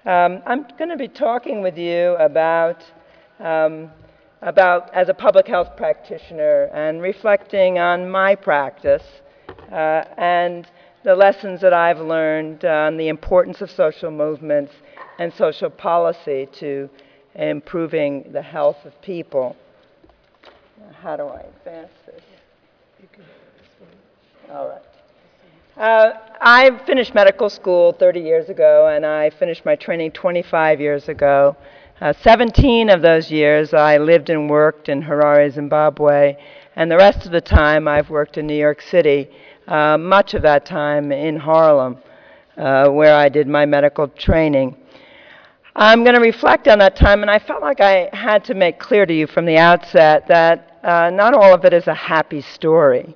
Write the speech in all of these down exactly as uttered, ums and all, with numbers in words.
Um, I'm going to be talking with you about, um, about as a public health practitioner and reflecting on my practice uh, and the lessons that I've learned on the importance of social movements and social policy to improving the health of people. How do I advance this? All right. Uh, I finished medical school thirty years ago, and I finished my training twenty-five years ago. Uh, seventeen of those years I lived and worked in Harare, Zimbabwe, and the rest of the time I've worked in New York City, uh, much of that time in Harlem, uh, where I did my medical training. I'm going to reflect on that time, and I felt like I had to make clear to you from the outset that uh, not all of it is a happy story.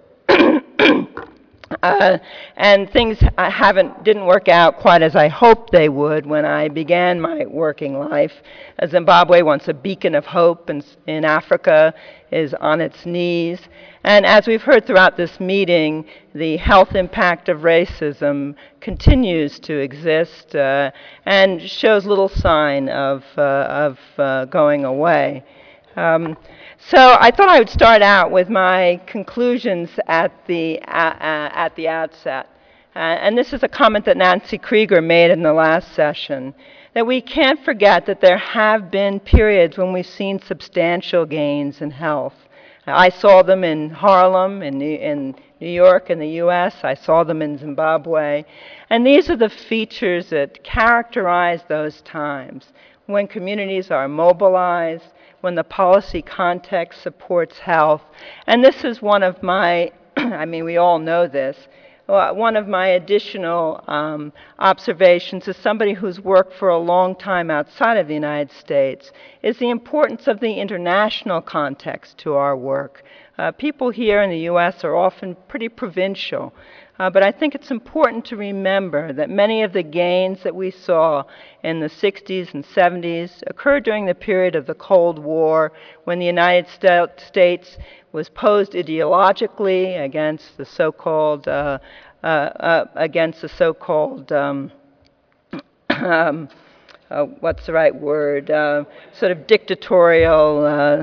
Uh, and things I haven't didn't work out quite as I hoped they would when I began my working life. Uh, Zimbabwe, once a beacon of hope in, in Africa, is on its knees. And as we've heard throughout this meeting, the health impact of racism continues to exist uh, and shows little sign of, uh, of uh, going away. Um, so I thought I would start out with my conclusions at the, uh, uh, at the outset. Uh, and this is a comment that Nancy Krieger made in the last session, that we can't forget that there have been periods when we've seen substantial gains in health. I saw them in Harlem, in New, in New York, in the U S. I saw them in Zimbabwe. And these are the features that characterize those times, when communities are mobilized, when the policy context supports health. And this is one of my, I mean, we all know this, one of my additional um, observations as somebody who's worked for a long time outside of the United States is the importance of the international context to our work. Uh, people here in the U S are often pretty provincial. Uh, but I think it's important to remember that many of the gains that we saw in the sixties and seventies occurred during the period of the Cold War, when the United St- States was posed ideologically against the so-called uh, uh, uh, against the so-called um, um, uh, what's the right word? Uh, sort of dictatorial uh,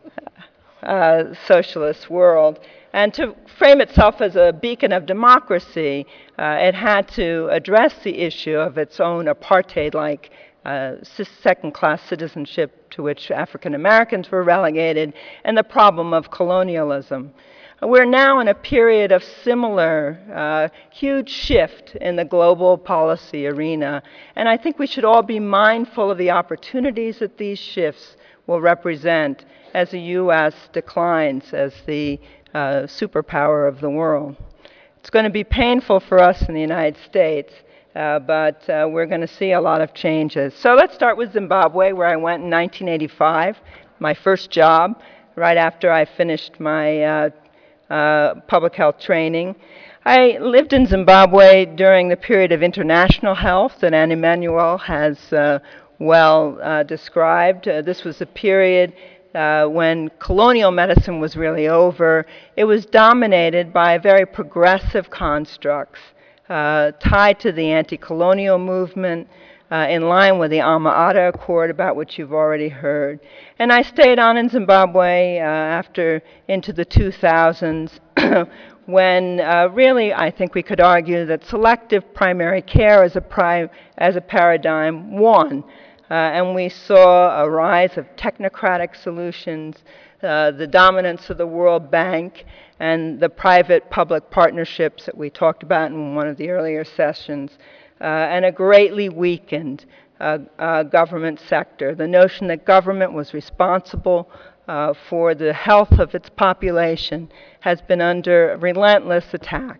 uh, socialist world. And to frame itself as a beacon of democracy, uh, it had to address the issue of its own apartheid-like uh, second-class citizenship to which African Americans were relegated, and the problem of colonialism. We're now in a period of similar uh, huge shift in the global policy arena, and I think we should all be mindful of the opportunities that these shifts will represent as the U S declines as the Uh, superpower of the world. It's going to be painful for us in the United States, uh, but uh, we're going to see a lot of changes. So let's start with Zimbabwe, where I went in nineteen eighty-five, my first job, right after I finished my uh, uh, public health training. I lived in Zimbabwe during the period of international health that Anne Emanuel has uh, well uh, described. Uh, this was a period Uh, when colonial medicine was really over. It was dominated by very progressive constructs uh, tied to the anti-colonial movement, uh, in line with the Alma-Ata Accord, about which you've already heard. And I stayed on in Zimbabwe uh, after into the two thousands, when uh, really I think we could argue that selective primary care as a, pri- as a paradigm won. Uh, and we saw a rise of technocratic solutions, uh, the dominance of the World Bank, and the private-public partnerships that we talked about in one of the earlier sessions, uh, and a greatly weakened uh, uh, government sector. The notion that government was responsible uh, for the health of its population has been under relentless attack.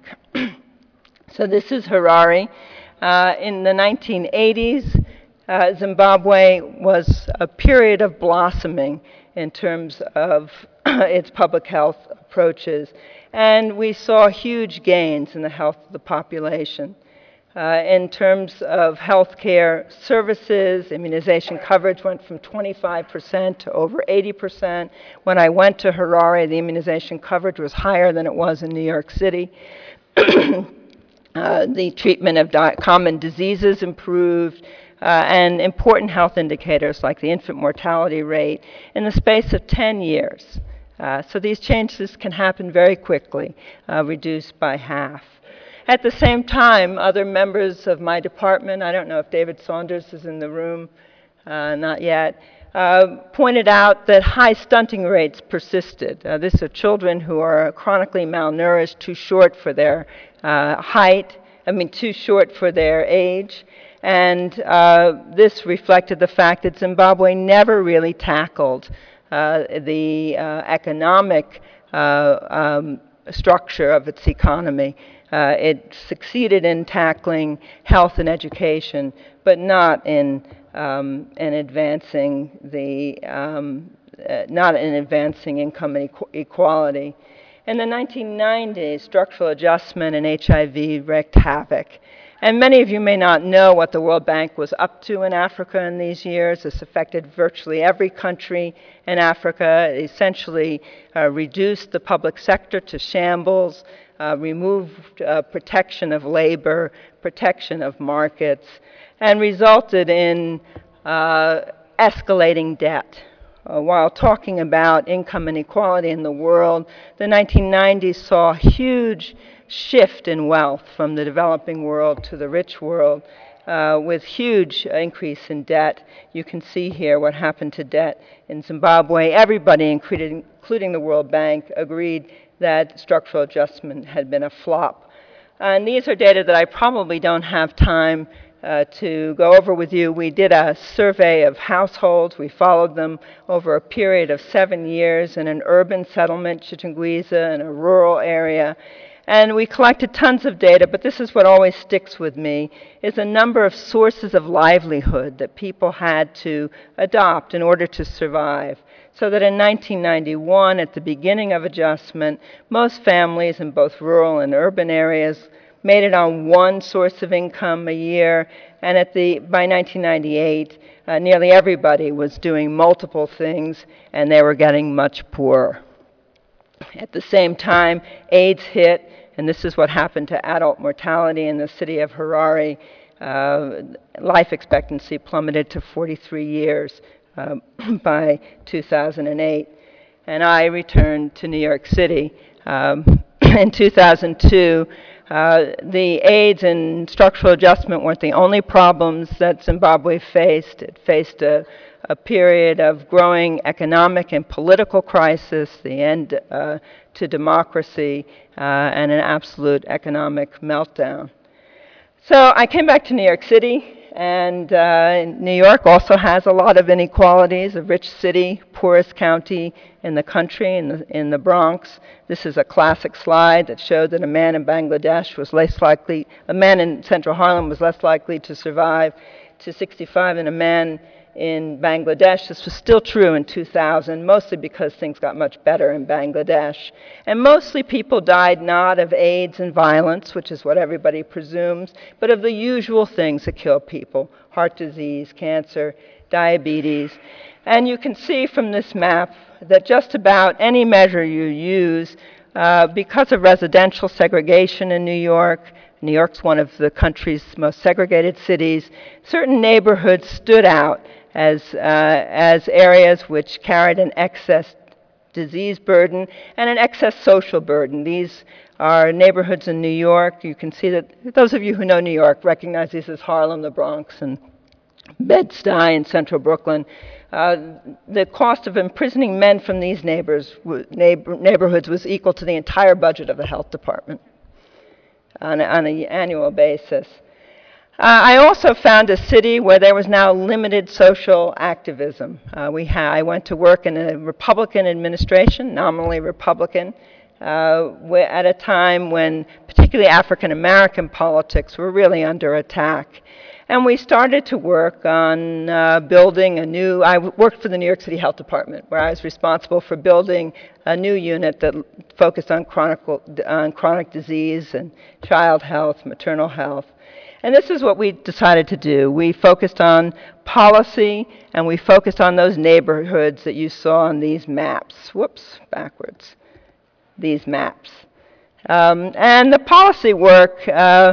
So this is Harare. Uh, in the nineteen eighties, Uh, Zimbabwe was a period of blossoming in terms of its public health approaches, and we saw huge gains in the health of the population. Uh, in terms of health care services, immunization coverage went from twenty-five percent to over eighty percent. When I went to Harare, the immunization coverage was higher than it was in New York City. Uh, the treatment of di- common diseases improved. uh, and important health indicators like the infant mortality rate in the space of ten years. Uh, so these changes can happen very quickly, uh, reduced by half. At the same time, other members of my department, I don't know if David Saunders is in the room, uh, not yet, uh, pointed out that high stunting rates persisted. Uh, these are children who are chronically malnourished, too short for their uh, height, I mean too short for their age, and uh, this reflected the fact that Zimbabwe never really tackled uh, the uh, economic uh, um, structure of its economy. Uh, it succeeded in tackling health and education, but not in um, in advancing the um, uh, not in advancing income and equ equality. In the nineteen nineties, structural adjustment and H I V wreaked havoc. And many of you may not know what the World Bank was up to in Africa in these years. This affected virtually every country in Africa. It essentially uh, reduced the public sector to shambles, uh, removed uh, protection of labor, protection of markets, and resulted in uh, escalating debt. Uh, while talking about income inequality in the world, the nineteen nineties saw a huge shift in wealth from the developing world to the rich world, uh, with huge increase in debt. You can see here what happened to debt in Zimbabwe. Everybody, including, including the World Bank, agreed that structural adjustment had been a flop. And these are data that I probably don't have time Uh, to go over with you. We did a survey of households. We followed them over a period of seven years in an urban settlement, Chitungwiza, in a rural area. And we collected tons of data, but this is what always sticks with me, is a number of sources of livelihood that people had to adopt in order to survive. So that in nineteen ninety-one, at the beginning of adjustment, most families in both rural and urban areas made it on one source of income a year, and at the, by nineteen ninety-eight, uh, nearly everybody was doing multiple things, and they were getting much poorer. At the same time, AIDS hit, and this is what happened to adult mortality in the city of Harare. Uh, life expectancy plummeted to forty-three years uh, by two thousand eight. And I returned to New York City um, in two thousand two. Uh, the AIDS and structural adjustment weren't the only problems that Zimbabwe faced. It faced a, a period of growing economic and political crisis, the end uh, to democracy, uh, and an absolute economic meltdown. So I came back to New York City, and uh, New York also has a lot of inequalities, a rich city, poorest county in the country, in the, in the Bronx. This is a classic slide that showed that a man in Bangladesh was less likely, a man in central Harlem was less likely to survive to sixty-five than a man in Bangladesh. This was still true in two thousand, mostly because things got much better in Bangladesh. And mostly people died not of AIDS and violence, which is what everybody presumes, but of the usual things that kill people: heart disease, cancer, diabetes. And you can see from this map that just about any measure you use, uh, because of residential segregation in New York, New York's one of the country's most segregated cities, certain neighborhoods stood out as, uh, as areas which carried an excess disease burden and an excess social burden. These are neighborhoods in New York. You can see that those of you who know New York recognize these as Harlem, the Bronx, and Bed-Stuy in central Brooklyn. Uh, the cost of imprisoning men from these neighbors, neighbor, neighborhoods was equal to the entire budget of the health department on an annual basis. Uh, I also found a city where there was now limited social activism. Uh, we ha I went to work in a Republican administration, nominally Republican, uh, at a time when particularly African American politics were really under attack. And we started to work on uh, building a new, I worked for the New York City Health Department, where I was responsible for building a new unit that focused on chronic, on chronic disease and child health, maternal health. And this is what we decided to do. We focused on policy, and we focused on those neighborhoods that you saw on these maps. Whoops, backwards. These maps. Um, and the policy work uh,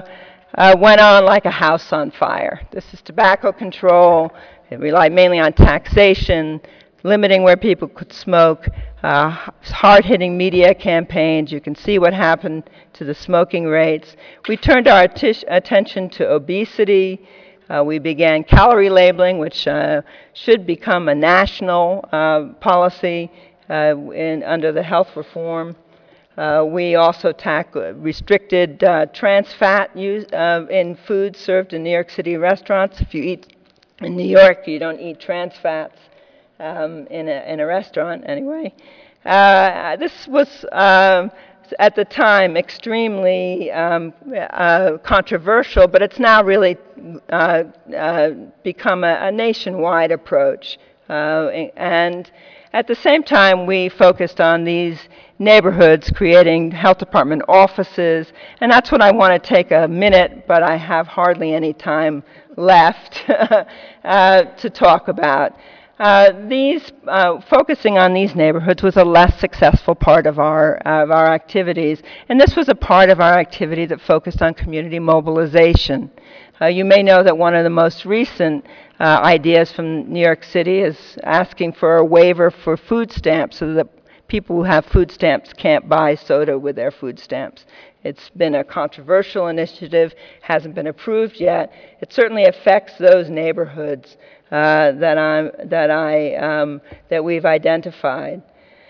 uh, went on like a house on fire. This is tobacco control. It relied mainly on taxation, limiting where people could smoke, uh, hard-hitting media campaigns. You can see what happened to the smoking rates. We turned our atti- attention to obesity. Uh, we began calorie labeling, which uh, should become a national uh, policy uh, in, under the health reform. Uh, we also tack, restricted uh, trans fat use, uh, in food served in New York City restaurants. If you eat in New York, you don't eat trans fats um, in, a, in a restaurant anyway. Uh, this was, um, at the time, extremely um, uh, controversial, but it's now really uh, uh, become a, a nationwide approach. Uh, and at the same time, we focused on these neighborhoods, creating health department offices, and that's what I want to take a minute, but I have hardly any time left uh, to talk about. Uh, these, uh, focusing on these neighborhoods was a less successful part of our, of our activities, and this was a part of our activity that focused on community mobilization. Uh, you may know that one of the most recent uh, ideas from New York City is asking for a waiver for food stamps so that people who have food stamps can't buy soda with their food stamps. It's been a controversial initiative, hasn't been approved yet. It certainly affects those neighborhoods uh, that I'm that I um, that we've identified.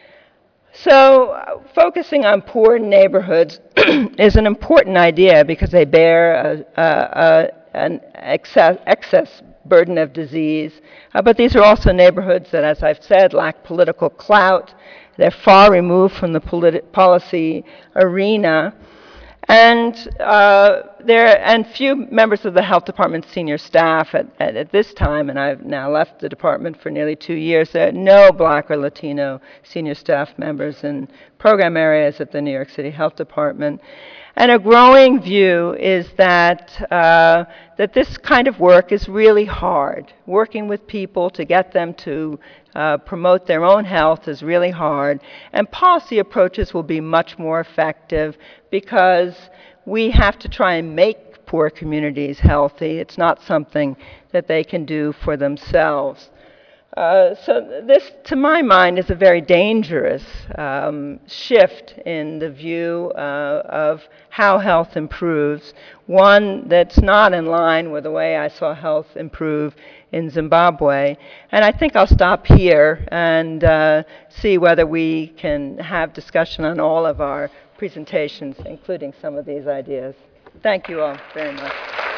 So, uh, focusing on poor neighborhoods is an important idea because they bear a, a, a, an excess, excess burden of disease. Uh, but these are also neighborhoods that, as I've said, lack political clout. They're far removed from the politi- policy arena. And uh, there and few members of the health department's senior staff at, at, at this time, and I've now left the department for nearly two years, there are no Black or Latino senior staff members in program areas at the New York City Health Department. And a growing view is that, uh, that this kind of work is really hard. Working with people to get them to uh, promote their own health is really hard. And policy approaches will be much more effective because we have to try and make poor communities healthy. It's not something that they can do for themselves. Uh, so this, to my mind, is a very dangerous um, shift in the view uh, of how health improves, one that's not in line with the way I saw health improve in Zimbabwe. And I think I'll stop here and uh, see whether we can have discussion on all of our presentations, including some of these ideas. Thank you all very much.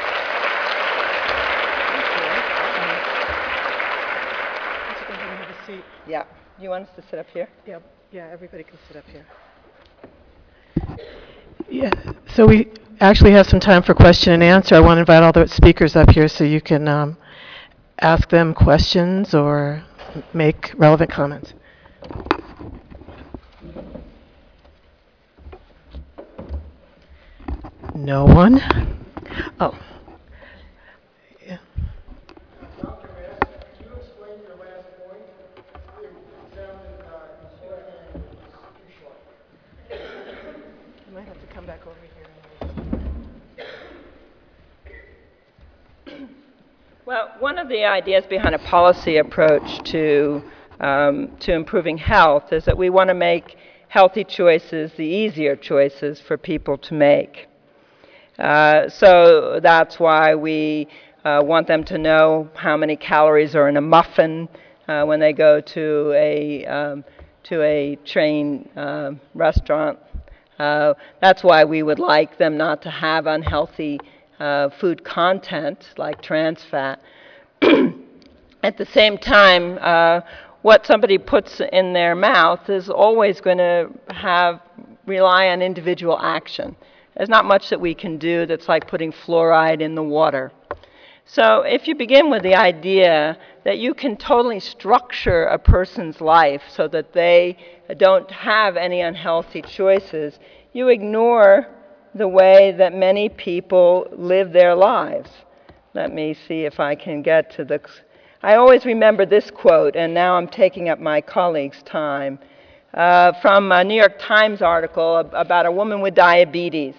Yeah. You want us to sit up here? Yeah, yeah, everybody can sit up here. Yeah, so we actually have some time for question and answer. I want to invite all the speakers up here so you can um, ask them questions or make relevant comments. No one? Oh. Yeah. Doctor Mass, could you explain your last point? It sounded uh, instructive and too short. You might have to come back over here. Well, one of the ideas behind a policy approach to, um, to improving health is that we want to make healthy choices the easier choices for people to make. Uh, so that's why we uh, want them to know how many calories are in a muffin uh, when they go to a, um, to a chain uh, restaurant. Uh, that's why we would like them not to have unhealthy uh, food content like trans fat. At the same time, uh, what somebody puts in their mouth is always going to have rely on individual action. There's not much that we can do that's like putting fluoride in the water. So if you begin with the idea that you can totally structure a person's life so that they don't have any unhealthy choices, you ignore the way that many people live their lives. Let me see if I can get to the... I always remember this quote, and now I'm taking up my colleagues' time, uh, from a New York Times article about a woman with diabetes.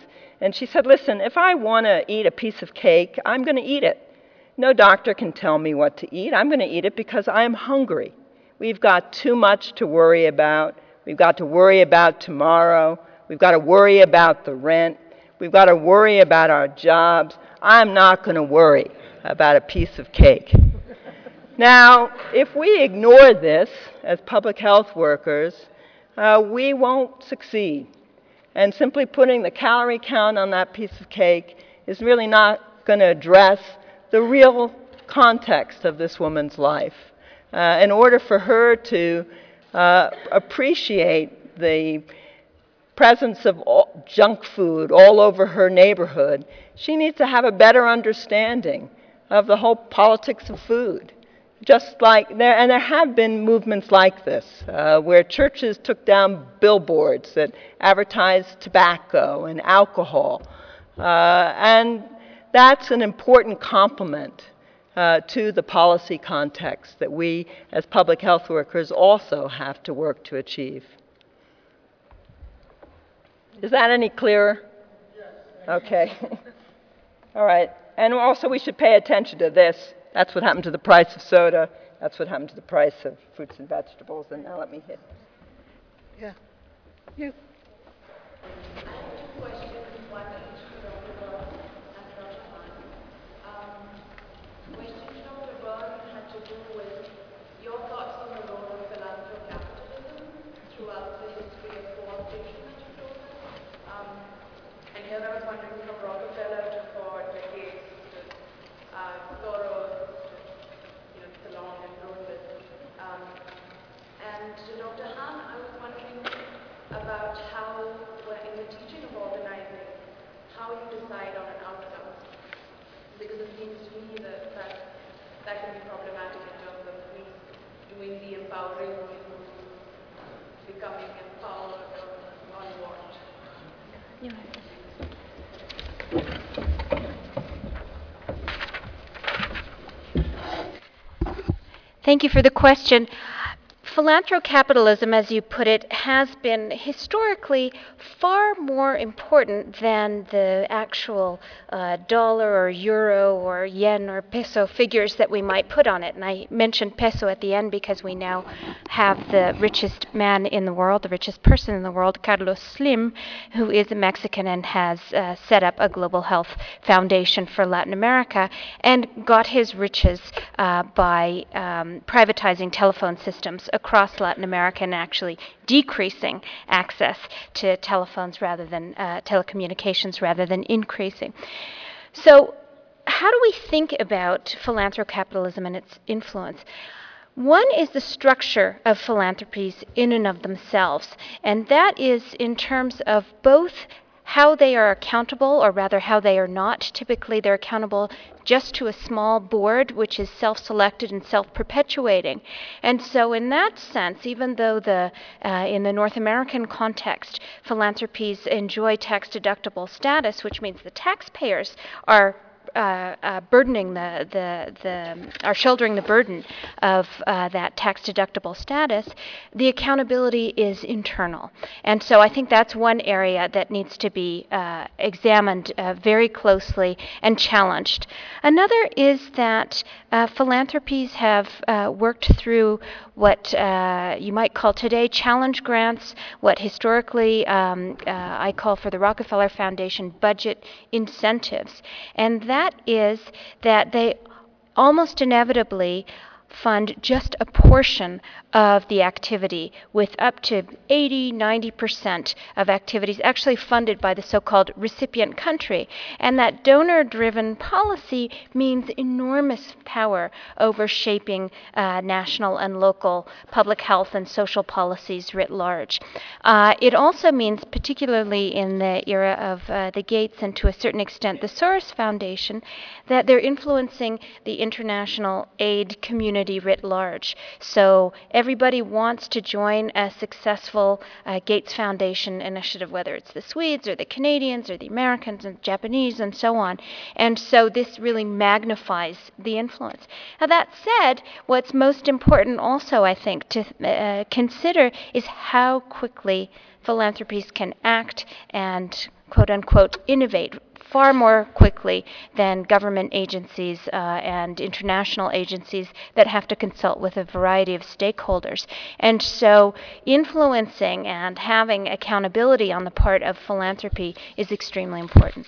And she said, listen, if I want to eat a piece of cake, I'm going to eat it. No doctor can tell me what to eat. I'm going to eat it because I am hungry. We've got too much to worry about. We've got to worry about tomorrow. We've got to worry about the rent. We've got to worry about our jobs. I'm not going to worry about a piece of cake. Now, if we ignore this as public health workers, uh, we won't succeed. And simply putting the calorie count on that piece of cake is really not going to address the real context of this woman's life. Uh, in order for her to uh, appreciate the presence of all, junk food all over her neighborhood, she needs to have a better understanding of the whole politics of food. Just like there, and there have been movements like this, uh, where churches took down billboards that advertised tobacco and alcohol. Uh, and that's an important complement uh, to the policy context that we as public health workers also have to work to achieve. Is that any clearer? Yes. Okay. All right. And also we should pay attention to this. That's what happened to the price of soda. That's what happened to the price of fruits and vegetables. And now let me hit. Yeah. You. Thank you for the question. Philanthrocapitalism, as you put it, has been historically far more important than the actual uh, dollar or euro or yen or peso figures that we might put on it. And I mentioned peso at the end because we now have the richest man in the world, the richest person in the world, Carlos Slim, who is a Mexican and has uh, set up a global health foundation for Latin America and got his riches uh, by um, privatizing telephone systems across Latin America and actually decreasing access to telephones rather than uh, telecommunications rather than increasing. So how do we think about philanthrocapitalism and its influence? One is the structure of philanthropies in and of themselves, and that is in terms of both how they are accountable, or rather how they are not. Typically, they're accountable just to a small board, which is self-selected and self-perpetuating. And so in that sense, even though the uh, in the North American context, philanthropies enjoy tax-deductible status, which means the taxpayers are Uh, uh, burdening the, the, the, are shouldering the burden of uh, that tax-deductible status, the accountability is internal. And so I think that's one area that needs to be uh, examined uh, very closely and challenged. Another is that uh, philanthropies have uh, worked through what uh, you might call today challenge grants, what historically um, uh, I call for the Rockefeller Foundation budget incentives. And that is that they almost inevitably fund just a portion of the activity, with up to eighty, ninety percent of activities actually funded by the so-called recipient country. And that donor-driven policy means enormous power over shaping uh, national and local public health and social policies writ large. Uh, it also means, particularly in the era of uh, the Gates and to a certain extent the Soros Foundation, that they're influencing the international aid community writ large. So everybody wants to join a successful uh, Gates Foundation initiative, whether it's the Swedes or the Canadians or the Americans and Japanese and so on. And so this really magnifies the influence. Now that said, what's most important also, I think, to uh, consider is how quickly philanthropies can act and quote unquote innovate far more quickly than government agencies uh, and international agencies that have to consult with a variety of stakeholders. And so influencing and having accountability on the part of philanthropy is extremely important.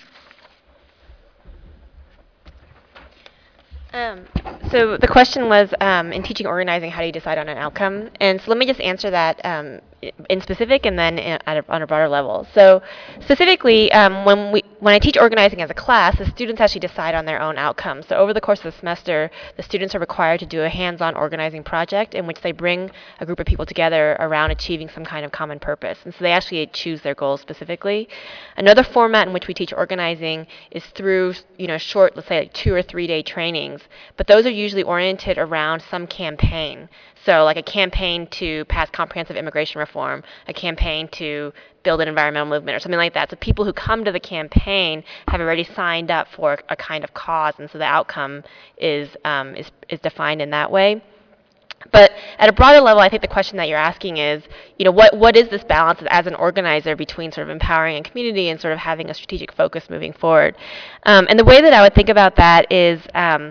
Um, so the question was, um, in teaching organizing, how do you decide on an outcome? And so let me just answer that um, in specific and then in, at a, on a broader level. So specifically, um, when we when I teach organizing as a class, the students actually decide on their own outcomes. So over the course of the semester, the students are required to do a hands-on organizing project in which they bring a group of people together around achieving some kind of common purpose. And so they actually choose their goals specifically. Another format in which we teach organizing is through, you know, short, let's say like two or three day trainings, but those are usually oriented around some campaign. So like a campaign to pass comprehensive immigration reform, a campaign to build an environmental movement or something like that. So people who come to the campaign have already signed up for a kind of cause, and so the outcome is um, is, is defined in that way. But at a broader level, I think the question that you're asking is, you know, what what is this balance as an organizer between sort of empowering a community and sort of having a strategic focus moving forward? Um, and the way that I would think about that is, um,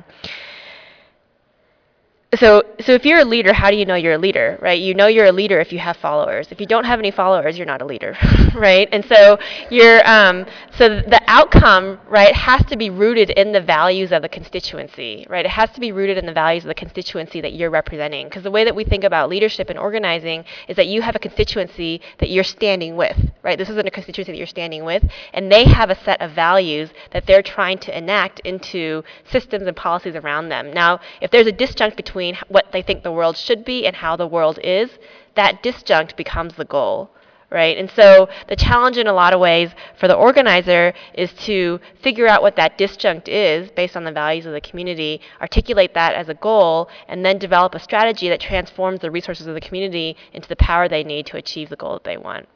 So, so if you're a leader, how do you know you're a leader, right? You know you're a leader if you have followers. If you don't have any followers, you're not a leader, right? And so you're, um, so the outcome, right, has to be rooted in the values of the constituency, right? It has to be rooted in the values of the constituency that you're representing. Because the way that we think about leadership and organizing is that you have a constituency that you're standing with, right? This isn't a constituency that you're standing with, and they have a set of values that they're trying to enact into systems and policies around them. Now, if there's a disjunct between what they think the world should be and how the world is, that disjunct becomes the goal, right? And so the challenge in a lot of ways for the organizer is to figure out what that disjunct is based on the values of the community, articulate that as a goal, and then develop a strategy that transforms the resources of the community into the power they need to achieve the goal that they want.